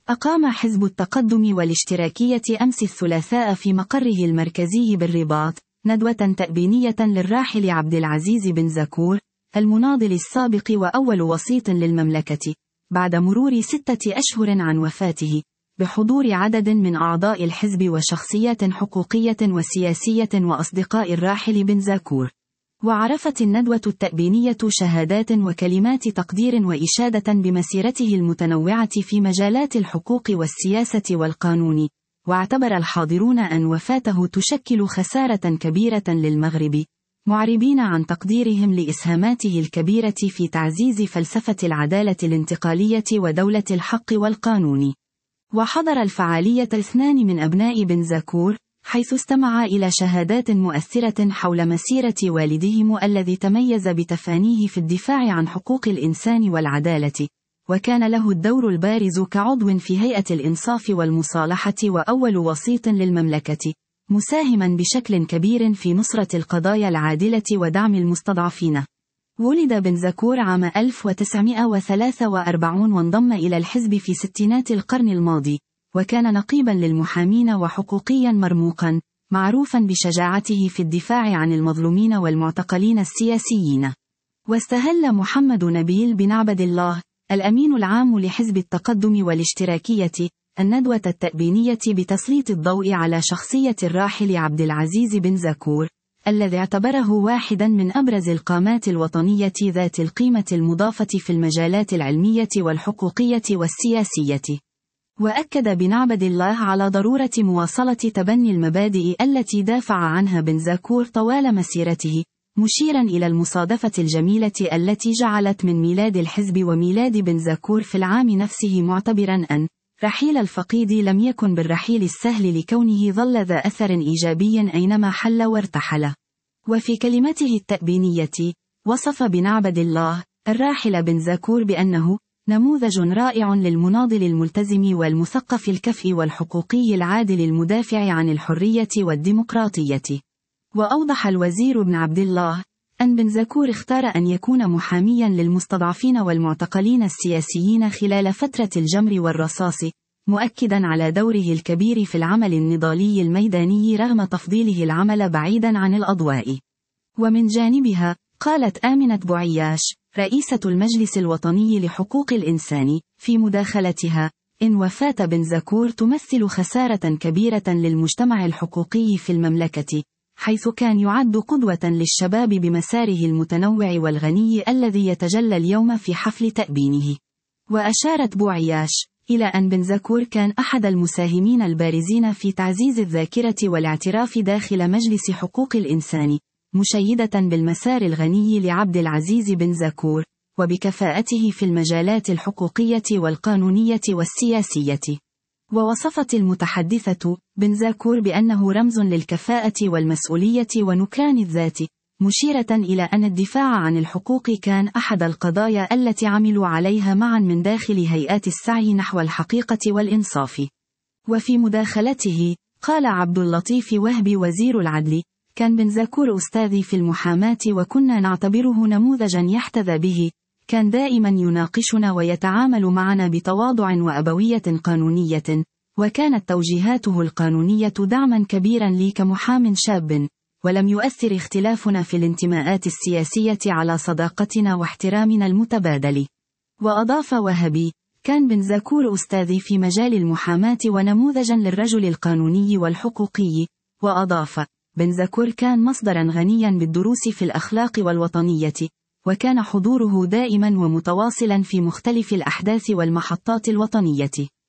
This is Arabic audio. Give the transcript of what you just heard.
أقام حزب التقدم والاشتراكية أمس الثلاثاء في مقره المركزي بالرباط ندوة تأبينية للراحل عبد العزيز بن زكور المناضل السابق وأول وسيط للمملكة، بعد مرور 6 أشهر عن وفاته، بحضور عدد من أعضاء الحزب وشخصيات حقوقية وسياسية وأصدقاء الراحل بن زكور. وعرفت الندوة التأبينية شهادات وكلمات تقدير وإشادة بمسيرته المتنوعة في مجالات الحقوق والسياسة والقانون، واعتبر الحاضرون أن وفاته تشكل خسارة كبيرة للمغرب، معربين عن تقديرهم لإسهاماته الكبيرة في تعزيز فلسفة العدالة الانتقالية ودولة الحق والقانون. وحضر الفعالية 2 من أبناء بن زكور، حيث استمع إلى شهادات مؤثرة حول مسيرة والدهم الذي تميز بتفانيه في الدفاع عن حقوق الإنسان والعدالة، وكان له الدور البارز كعضو في هيئة الإنصاف والمصالحة وأول وسيط للمملكة، مساهما بشكل كبير في نصرة القضايا العادلة ودعم المستضعفين. ولد بن زكور عام 1943 وانضم إلى الحزب في ستينات القرن الماضي، وكان نقيبا للمحامين وحقوقيا مرموقا، معروفا بشجاعته في الدفاع عن المظلومين والمعتقلين السياسيين. واستهل محمد نبيل بن عبد الله، الأمين العام لحزب التقدم والاشتراكية، الندوة التأبينية بتسليط الضوء على شخصية الراحل عبد العزيز بن زكور، الذي اعتبره واحدا من أبرز القامات الوطنية ذات القيمة المضافة في المجالات العلمية والحقوقية والسياسية. وأكد بن عبد الله على ضرورة مواصلة تبني المبادئ التي دافع عنها بن زكور طوال مسيرته، مشيرا إلى المصادفة الجميلة التي جعلت من ميلاد الحزب وميلاد بن زكور في العام نفسه، معتبرا أن رحيل الفقيد لم يكن بالرحيل السهل لكونه ظل ذا أثر إيجابي أينما حل وارتحل. وفي كلمته التأبينية، وصف بن عبد الله الراحل بن زكور بأنه نموذج رائع للمناضل الملتزم والمثقف الكفء والحقوقي العادل المدافع عن الحرية والديمقراطية. وأوضح الوزير بن عبد الله أن بن زكور اختار أن يكون محاميا للمستضعفين والمعتقلين السياسيين خلال فترة الجمر والرصاص، مؤكدا على دوره الكبير في العمل النضالي الميداني رغم تفضيله العمل بعيدا عن الأضواء. ومن جانبها، قالت آمنة بوعياش رئيسة المجلس الوطني لحقوق الإنسان في مداخلتها إن وفاة بن زكور تمثل خسارة كبيرة للمجتمع الحقوقي في المملكة، حيث كان يعد قدوة للشباب بمساره المتنوع والغني الذي يتجلى اليوم في حفل تأبينه. وأشارت بوعياش إلى أن بن زكور كان أحد المساهمين البارزين في تعزيز الذاكرة والاعتراف داخل مجلس حقوق الإنسان، مشيدة بالمسار الغني لعبد العزيز بن زكور، وبكفاءته في المجالات الحقوقية والقانونية والسياسية. ووصفت المتحدثة بن زكور بأنه رمز للكفاءة والمسؤولية ونكران الذات، مشيرة إلى أن الدفاع عن الحقوق كان أحد القضايا التي عملوا عليها معا من داخل هيئات السعي نحو الحقيقة والإنصاف. وفي مداخلته، قال عبد اللطيف وهبي وزير العدل: كان بن زكور أستاذي في المحاماة وكنا نعتبره نموذجا يحتذى به، كان دائما يناقشنا ويتعامل معنا بتواضع وأبوية قانونية، وكانت توجيهاته القانونية دعما كبيرا لي كمحام شاب، ولم يؤثر اختلافنا في الانتماءات السياسية على صداقتنا واحترامنا المتبادل. وأضاف وهبي: كان بن زكور أستاذي في مجال المحاماة ونموذجا للرجل القانوني والحقوقي. وأضاف: بن زكور كان مصدرا غنيا بالدروس في الأخلاق والوطنية، وكان حضوره دائما ومتواصلا في مختلف الأحداث والمحطات الوطنية.